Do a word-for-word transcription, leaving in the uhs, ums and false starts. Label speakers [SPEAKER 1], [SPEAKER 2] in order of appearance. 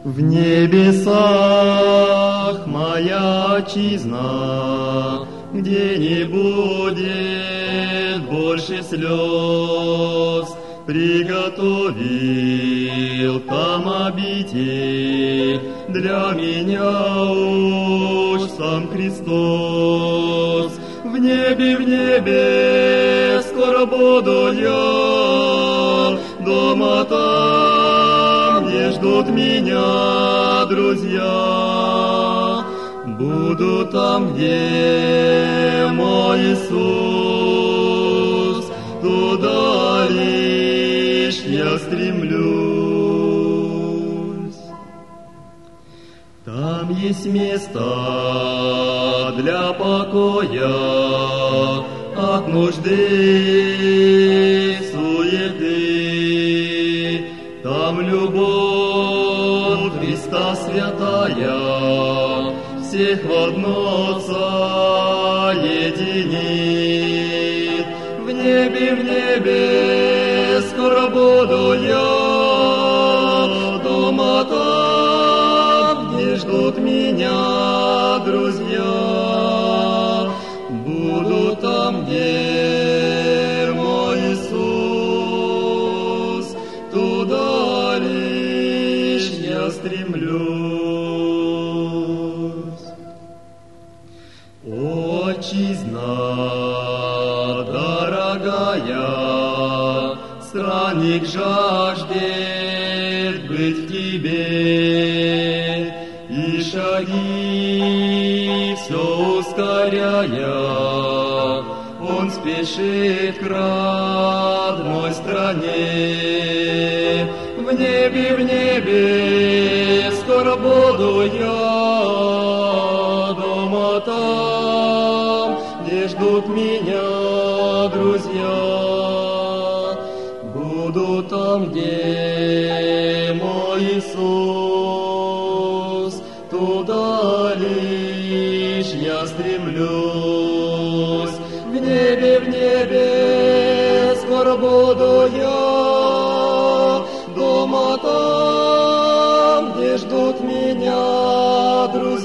[SPEAKER 1] В небесах моя отчизна, где не будет больше слез, приготовил там обитель для меня уж сам Христос. В небе, в небе скоро буду я, дома там, где ждут меня друзья. Буду там, где мой Иисус, туда лишь я стремлюсь. Там есть места для покоя от нужды, суеты. Там любовь Христа святая всех в одно соединит. В небе, в небе скоро буду я, дома там, где ждут меня друзья. Буду там, где мой Иисус, туда лишь я стремлюсь. Отчизна дорогая, странник жаждет быть в тебе, и шаги все ускоряя, он спешит к родной стране. В небе, в небе скоро буду я, дома там, где ждут меня друзья. Буду там, где мой Иисус, туда лишь я стремлюсь. В небе, в небе скоро буду я, дома там, где ждут меня друзья.